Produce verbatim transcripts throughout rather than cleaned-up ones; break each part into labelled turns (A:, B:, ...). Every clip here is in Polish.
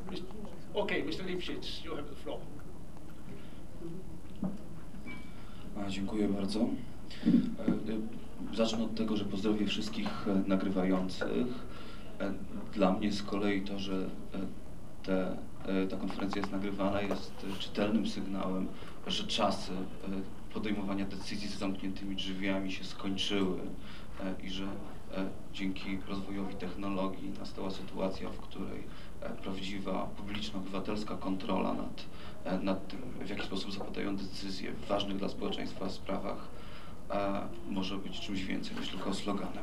A: Okay, mister Lipschitz, you have the floor.
B: A, dziękuję bardzo. Zacznę od tego, że pozdrowię wszystkich nagrywających. Dla mnie z kolei to, że te, ta konferencja jest nagrywana, jest czytelnym sygnałem, że czasy podejmowania decyzji z zamkniętymi drzwiami się skończyły i że dzięki rozwojowi technologii nastała sytuacja, w której prawdziwa, publiczna, obywatelska kontrola nad, nad tym, w jaki sposób zapadają decyzje w ważnych dla społeczeństwa sprawach, może być czymś więcej niż tylko sloganem.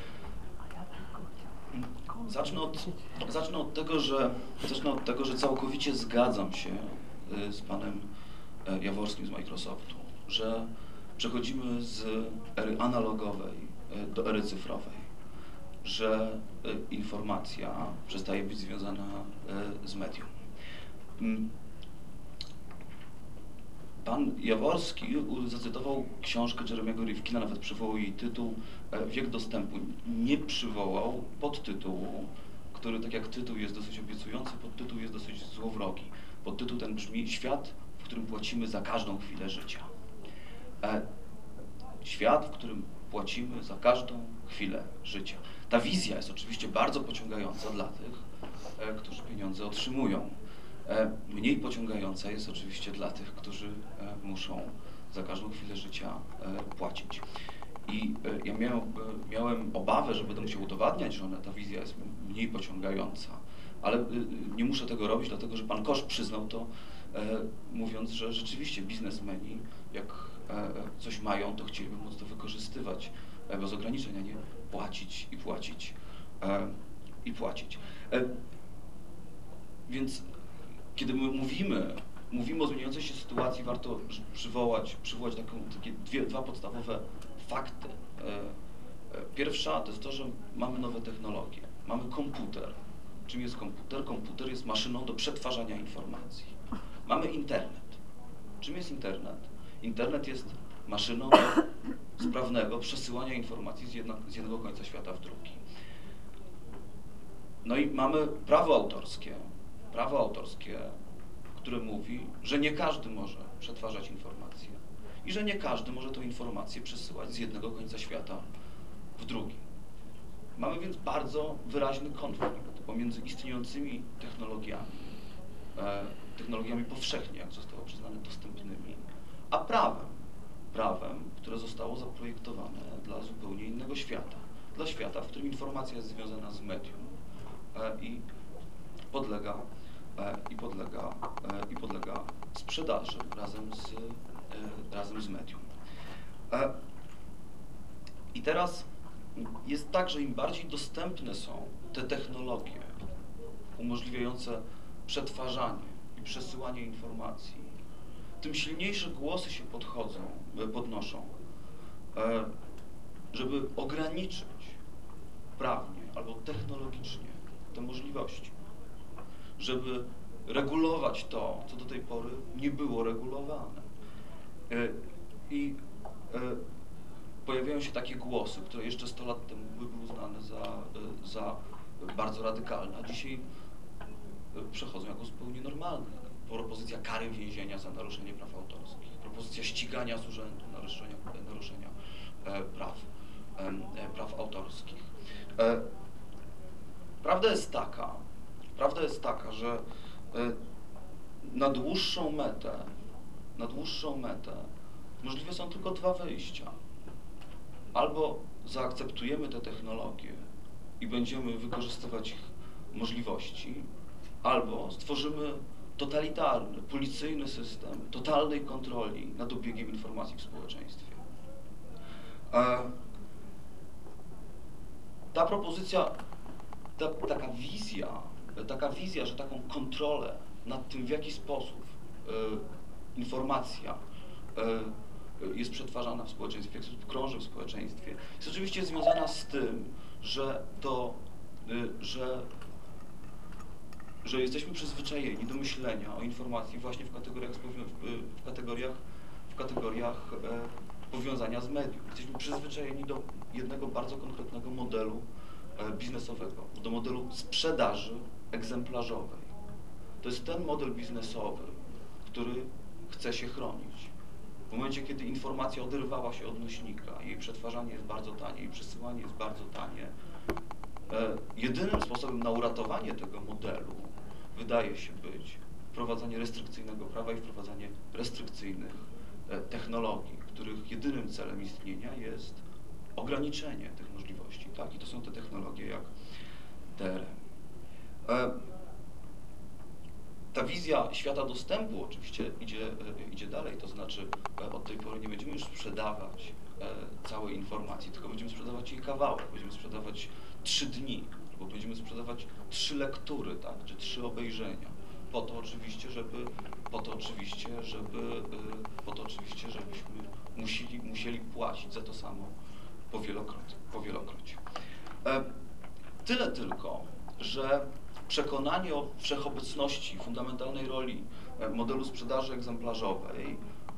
B: Zacznę od, zacznę od tego, że, zacznę od tego, że całkowicie zgadzam się z panem Jaworskim z Microsoftu, że przechodzimy z ery analogowej do ery cyfrowej, że informacja przestaje być związana z medium. Pan Jaworski zacytował książkę Jeremiego Rifkina, nawet przywołał jej tytuł Wiek dostępu. Nie przywołał podtytułu, który tak jak tytuł jest dosyć obiecujący, podtytuł jest dosyć złowrogi. Podtytuł ten brzmi Świat, w którym płacimy za każdą chwilę życia. Świat, w którym płacimy za każdą chwilę życia. Ta wizja jest oczywiście bardzo pociągająca dla tych, którzy pieniądze otrzymują. Mniej pociągająca jest oczywiście dla tych, którzy muszą za każdą chwilę życia płacić. I ja miałem, miałem obawę, że będę musiał udowadniać, że ona, ta wizja jest mniej pociągająca, ale nie muszę tego robić, dlatego że pan Kosz przyznał to, mówiąc, że rzeczywiście biznesmeni, jak coś mają, to chcieliby móc to wykorzystywać bez ograniczeń, a nie płacić i płacić i płacić. Więc kiedy my mówimy, mówimy o zmieniającej się sytuacji, warto przywołać, przywołać taką, takie dwie, dwa podstawowe fakty. Pierwsza to jest to, że mamy nowe technologie, mamy komputer. Czym jest komputer? Komputer jest maszyną do przetwarzania informacji. Mamy internet. Czym jest internet? Internet jest maszyną do sprawnego przesyłania informacji z, jedno, z jednego końca świata w drugi. No i mamy prawo autorskie. Prawo autorskie, które mówi, że nie każdy może przetwarzać informacje i że nie każdy może tę informację przesyłać z jednego końca świata w drugi. Mamy więc bardzo wyraźny konflikt pomiędzy istniejącymi technologiami, e, technologiami powszechnie, jak zostało przyznane, dostępnymi, a prawem, prawem, które zostało zaprojektowane dla zupełnie innego świata, dla świata, w którym informacja jest związana z medium e, i podlega i podlega, i podlega sprzedaży razem z, razem z medium. I teraz jest tak, że im bardziej dostępne są te technologie umożliwiające przetwarzanie i przesyłanie informacji, tym silniejsze głosy się podchodzą, podnoszą, żeby ograniczyć prawnie albo technologicznie te możliwości, żeby regulować to, co do tej pory nie było regulowane. I pojawiają się takie głosy, które jeszcze sto lat temu były uznane za, za bardzo radykalne, a dzisiaj przechodzą jako zupełnie normalne. Propozycja kary więzienia za naruszenie praw autorskich, propozycja ścigania z urzędu naruszenia, naruszenia praw, praw autorskich. Prawda jest taka, Prawda jest taka, że na dłuższą metę, na dłuższą metę możliwe są tylko dwa wyjścia. Albo zaakceptujemy te technologie i będziemy wykorzystywać ich możliwości, albo stworzymy totalitarny, policyjny system totalnej kontroli nad obiegiem informacji w społeczeństwie. Ta propozycja, ta, taka wizja, taka wizja, że taką kontrolę nad tym, w jaki sposób y, informacja y, jest przetwarzana w społeczeństwie, w jaki sposób krąży w społeczeństwie, jest oczywiście związana z tym, że to, y, że, że jesteśmy przyzwyczajeni do myślenia o informacji właśnie w kategoriach, w kategoriach, w kategoriach y, powiązania z medium. Jesteśmy przyzwyczajeni do jednego bardzo konkretnego modelu biznesowego, do modelu sprzedaży egzemplarzowej. to jest ten model biznesowy, który chce się chronić. W momencie, kiedy informacja oderwała się od nośnika, jej przetwarzanie jest bardzo tanie, jej przesyłanie jest bardzo tanie, e, jedynym sposobem na uratowanie tego modelu wydaje się być wprowadzanie restrykcyjnego prawa i wprowadzanie restrykcyjnych e, technologii, których jedynym celem istnienia jest ograniczenie tych możliwości, tak? I to są te technologie jak D R M. E, Ta wizja świata dostępu oczywiście idzie, e, idzie dalej, to znaczy e, od tej pory nie będziemy już sprzedawać e, całej informacji, tylko będziemy sprzedawać jej kawałek, będziemy sprzedawać trzy dni, albo będziemy sprzedawać trzy lektury, tak, czy trzy obejrzenia, po to oczywiście, żeby, po to oczywiście, żeby, e, po to oczywiście, żebyśmy musieli, musieli płacić za to samo powielokroć. powielokroć. E, tyle tylko, że przekonanie o wszechobecności, fundamentalnej roli modelu sprzedaży egzemplarzowej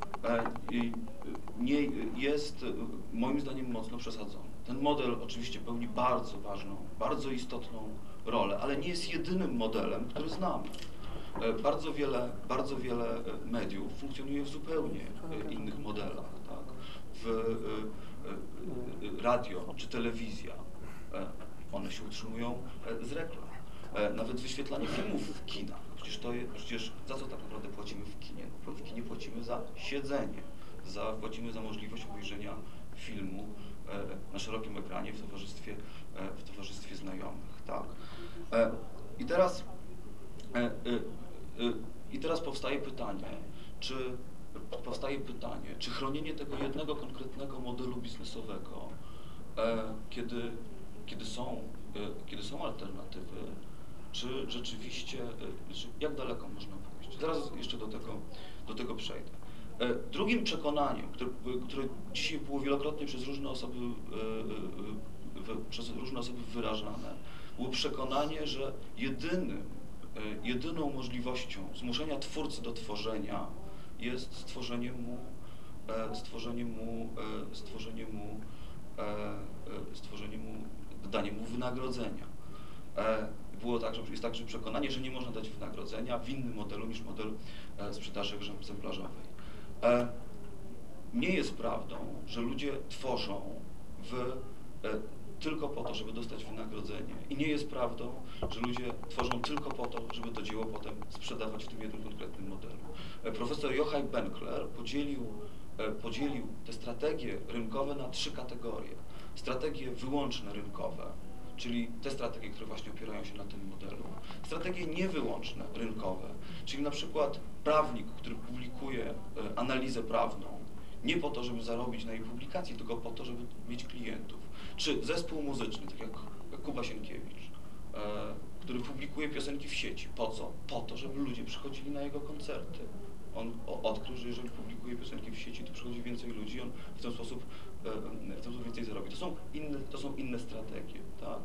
B: nie jest moim zdaniem mocno przesadzony. Ten model oczywiście pełni bardzo ważną, bardzo istotną rolę, ale nie jest jedynym modelem, który znamy. Bardzo wiele, bardzo wiele mediów funkcjonuje w zupełnie innych modelach, tak? W radio czy telewizja, one się utrzymują z reklam. Nawet wyświetlanie filmów w kinach. Przecież to jest, przecież za co tak naprawdę płacimy w kinie? W kinie płacimy za siedzenie, za, płacimy za możliwość obejrzenia filmu na szerokim ekranie w towarzystwie, w towarzystwie znajomych, tak? I teraz, i teraz powstaje pytanie, czy powstaje pytanie, czy chronienie tego jednego konkretnego modelu biznesowego, kiedy, kiedy są, kiedy są alternatywy, czy rzeczywiście, czy jak daleko można pójść? Zaraz jeszcze do tego, do tego przejdę. Drugim przekonaniem, które, które dzisiaj było wielokrotnie przez różne osoby, przez różne osoby wyrażane, było przekonanie, że jedynym, jedyną możliwością zmuszenia twórcy do tworzenia jest stworzenie mu, stworzenie mu, stworzenie mu, stworzenie mu, danie mu wynagrodzenia. Było tak, że jest także przekonanie, że nie można dać wynagrodzenia w innym modelu niż model sprzedaży egzemplarzowej. Nie jest prawdą, że ludzie tworzą w, tylko po to, żeby dostać wynagrodzenie. I nie jest prawdą, że ludzie tworzą tylko po to, żeby to dzieło potem sprzedawać w tym jednym konkretnym modelu. Profesor Joachim Benkler podzielił, podzielił te strategie rynkowe na trzy kategorie. Strategie wyłączne rynkowe, czyli te strategie, które właśnie opierają się na tym modelu. Strategie niewyłączne rynkowe, czyli na przykład prawnik, który publikuje analizę prawną, nie po to, żeby zarobić na jej publikacji, tylko po to, żeby mieć klientów. Czy zespół muzyczny, tak jak Kuba Sienkiewicz, który publikuje piosenki w sieci. Po co? Po to, żeby ludzie przychodzili na jego koncerty. On odkrył, że jeżeli publikuje piosenki w sieci, to przychodzi więcej ludzi, on w ten sposób, w ten sposób więcej zarobi. To są inne, to są inne strategie, tak?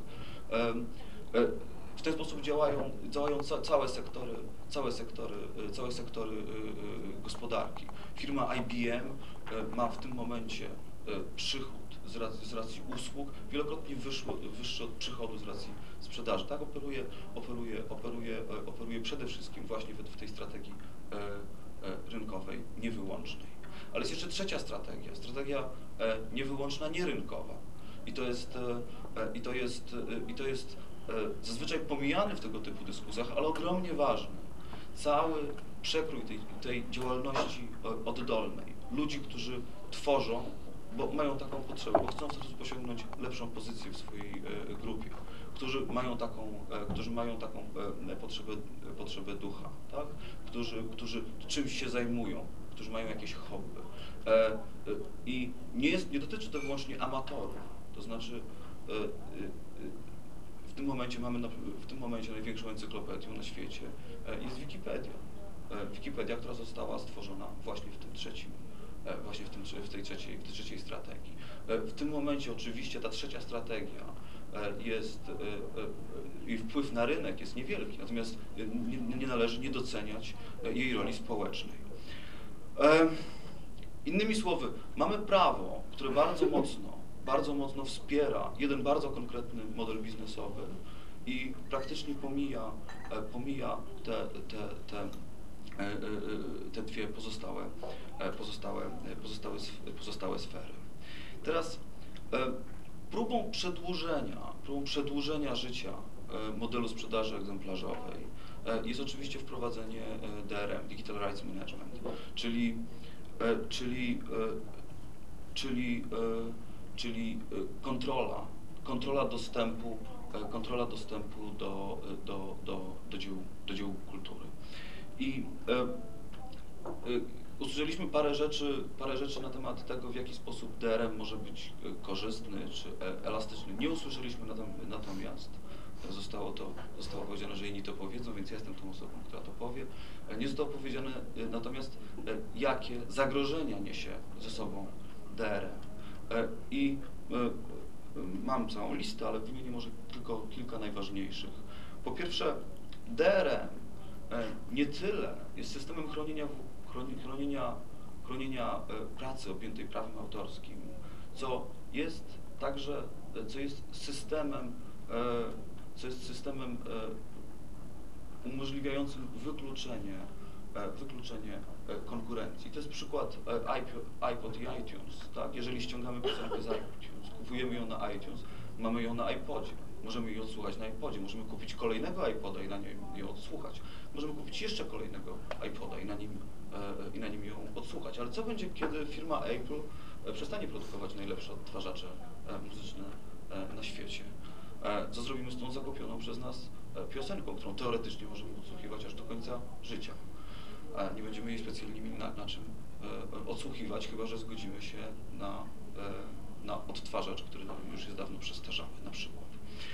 B: W ten sposób działają, działają całe sektory, całe sektory, całe sektory gospodarki. Firma I B M ma w tym momencie przychód z racji, z racji usług wielokrotnie wyszło, wyższy od przychodu z racji sprzedaży. Tak operuje, operuje, operuje, operuje przede wszystkim właśnie w, w tej strategii e, e, rynkowej, niewyłącznej. Ale jest jeszcze trzecia strategia, strategia e, niewyłączna, nierynkowa. I to jest, e, i to jest, e, i to jest e, zazwyczaj pomijany w tego typu dyskusjach, ale osiągnie ważny. Cały przekrój tej, tej działalności oddolnej, ludzi, którzy tworzą, bo mają taką potrzebę, bo chcą w ten sposób osiągnąć lepszą pozycję w swojej e, grupie, którzy mają taką, e, którzy mają taką e, potrzebę, e, potrzebę ducha, tak? którzy, którzy czymś się zajmują, którzy mają jakieś hobby. E, e, I nie, jest, nie dotyczy to wyłącznie amatorów, to znaczy e, e, w tym momencie mamy, na, w tym momencie największą encyklopedią na świecie e, jest Wikipedia. E, Wikipedia, która została stworzona właśnie w tym trzecim właśnie w, tym, w, tej trzeciej, w tej trzeciej strategii. W tym momencie oczywiście ta trzecia strategia jest, jej wpływ na rynek jest niewielki, natomiast nie, nie należy nie doceniać jej roli społecznej. Innymi słowy, mamy prawo, które bardzo mocno, bardzo mocno wspiera jeden bardzo konkretny model biznesowy i praktycznie pomija pomija te, te, te, te dwie pozostałe, pozostałe, pozostałe, pozostałe sfery. Teraz próbą przedłużenia, próbą przedłużenia życia modelu sprzedaży egzemplarzowej jest oczywiście wprowadzenie D R M, Digital Rights Management, czyli, czyli, czyli, czyli kontrola, kontrola dostępu, kontrola dostępu do, do, do, do, dzieł, do dzieł kultury. I usłyszeliśmy parę rzeczy, parę rzeczy na temat tego, w jaki sposób D R M może być korzystny czy elastyczny. Nie usłyszeliśmy natomiast, zostało to zostało powiedziane, że inni to powiedzą, więc ja jestem tą osobą, która to powie. Nie zostało powiedziane natomiast, jakie zagrożenia niesie ze sobą D R M. I mam całą listę, ale wymienię może tylko kilka najważniejszych. Po pierwsze, D R M nie tyle jest systemem chronienia, chronienia, chronienia pracy objętej prawem autorskim, co jest także, co jest systemem, co jest systemem umożliwiającym wykluczenie, wykluczenie konkurencji. To jest przykład iPod i iTunes. Tak? Jeżeli ściągamy piosenkę z iTunes, kupujemy ją na iTunes, mamy ją na iPodzie. Możemy jej odsłuchać na iPodzie, możemy kupić kolejnego iPoda i na nim ją odsłuchać. Możemy kupić jeszcze kolejnego iPoda i na nim, e, i na nim ją odsłuchać. Ale co będzie, kiedy firma Apple e, przestanie produkować najlepsze odtwarzacze e, muzyczne e, na świecie? E, co zrobimy z tą zakupioną przez nas e, piosenką, którą teoretycznie możemy odsłuchiwać aż do końca życia? E, nie będziemy jej specjalnie mieli na, na czym e, odsłuchiwać, chyba że zgodzimy się na, e, na odtwarzacz, który już jest dawno przestarzały, na przykład.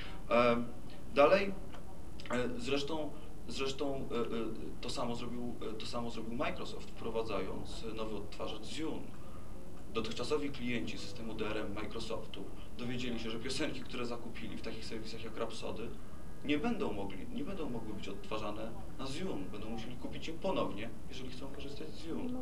B: Dalej, zresztą, zresztą to samo zrobił, to samo zrobił Microsoft, wprowadzając nowy odtwarzacz Zune. Dotychczasowi klienci systemu D R M Microsoftu dowiedzieli się, że piosenki, które zakupili w takich serwisach jak Rhapsody, nie będą mogli, nie będą mogły być odtwarzane na Zune. Będą musieli kupić je ponownie, jeżeli chcą korzystać z Zune.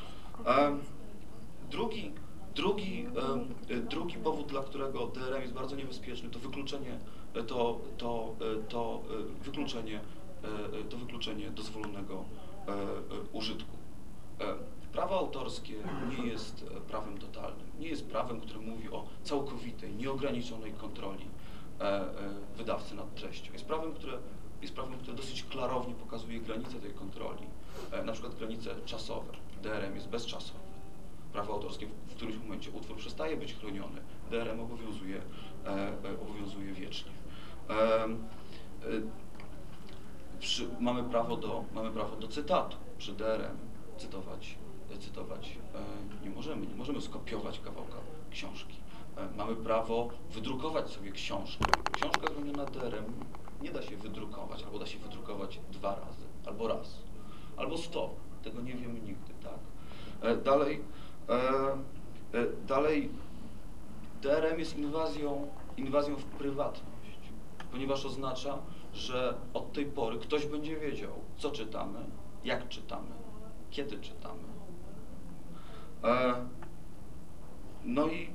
B: Drugi Drugi, e, drugi powód, dla którego D R M jest bardzo niebezpieczny, to wykluczenie, to, to, to wykluczenie, to wykluczenie dozwolonego e, użytku. E, prawo autorskie nie jest prawem totalnym, nie jest prawem, które mówi o całkowitej, nieograniczonej kontroli e, e, wydawcy nad treścią. Jest prawem, które, jest prawem, które dosyć klarownie pokazuje granice tej kontroli, e, na przykład granice czasowe. D R M jest bezczasowe. Prawo autorskie w którymś momencie utwór przestaje być chroniony, D R M obowiązuje, e, obowiązuje wiecznie. E, e, przy, mamy, prawo do, mamy prawo do cytatu. Przy D R M cytować, cytować e, nie możemy, nie możemy skopiować kawałka książki. E, mamy prawo wydrukować sobie książkę. Książka chroniona D R M nie da się wydrukować, albo da się wydrukować dwa razy, albo raz, albo sto. Tego nie wiemy nigdy, tak? E, dalej, Dalej, D R M jest inwazją, inwazją w prywatność, ponieważ oznacza, że od tej pory ktoś będzie wiedział, co czytamy, jak czytamy, kiedy czytamy. No i,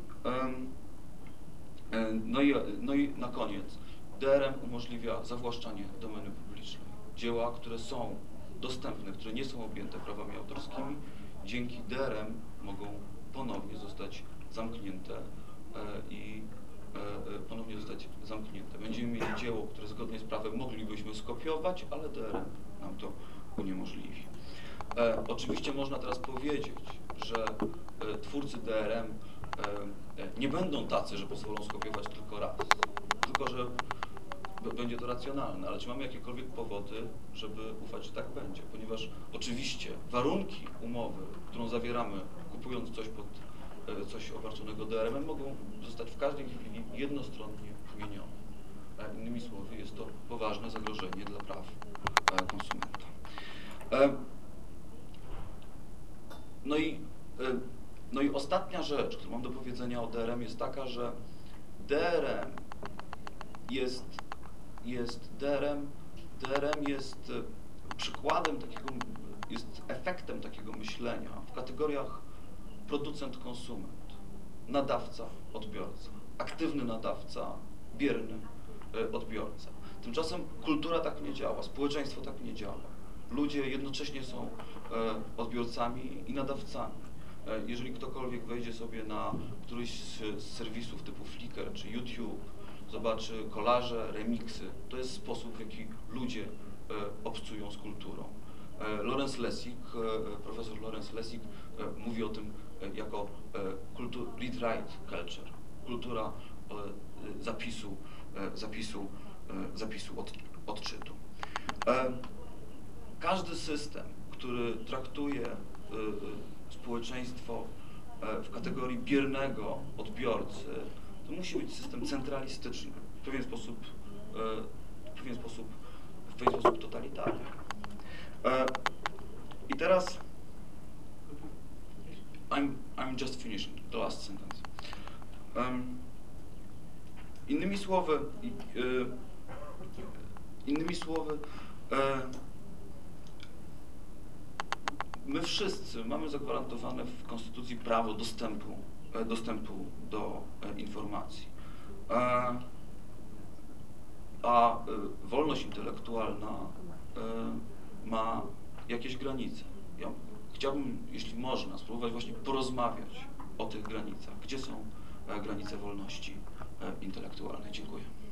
B: no i, no i na koniec, D R M umożliwia zawłaszczanie domeny publicznej. Dzieła, które są dostępne, które nie są objęte prawami autorskimi, dzięki D R M mogą ponownie zostać zamknięte e, i e, ponownie zostać zamknięte. Będziemy mieli dzieło, które zgodnie z prawem moglibyśmy skopiować, ale D R M nam to uniemożliwi. E, oczywiście można teraz powiedzieć, że e, twórcy D R M e, nie będą tacy, że pozwolą skopiować tylko raz, tylko że będzie to racjonalne, ale czy mamy jakiekolwiek powody, żeby ufać, że tak będzie? Ponieważ oczywiście warunki umowy, którą zawieramy, kupując coś pod coś obarczonego D R M-em, mogą zostać w każdej chwili jednostronnie zmienione. Innymi słowy, jest to poważne zagrożenie dla praw konsumenta. No i, no i ostatnia rzecz, którą mam do powiedzenia o D R M, jest taka, że D R M jest jest D R M, D R M jest przykładem takiego, jest efektem takiego myślenia w kategoriach producent-konsument, nadawca-odbiorca, aktywny nadawca, bierny odbiorca. Tymczasem kultura tak nie działa, społeczeństwo tak nie działa. Ludzie jednocześnie są e, odbiorcami i nadawcami. E, jeżeli ktokolwiek wejdzie sobie na któryś z, z serwisów typu Flickr czy YouTube, zobaczy kolaże, remiksy, to jest sposób, w jaki ludzie e, obcują z kulturą. E, Lawrence Lessig, e, profesor Lawrence Lessig e, mówi o tym e, jako e, kultur, read-write culture, kultura e, zapisu, e, zapisu, e, zapisu od, odczytu. E, każdy system, który traktuje e, e, społeczeństwo e, w kategorii biernego odbiorcy, to musi być system centralistyczny, w pewien sposób, e, w pewien sposób, w pewien sposób totalitarny. E, I teraz I'm, I'm just finishing the last sentence. Um, innymi słowy, i, e, innymi słowy, e, my wszyscy mamy zagwarantowane w Konstytucji prawo dostępu, e, dostępu do e, informacji. E, a e, wolność intelektualna e, ma jakieś granice. Ja chciałbym, jeśli można, spróbować właśnie porozmawiać o tych granicach. Gdzie są e, granice wolności e, intelektualnej? Dziękuję.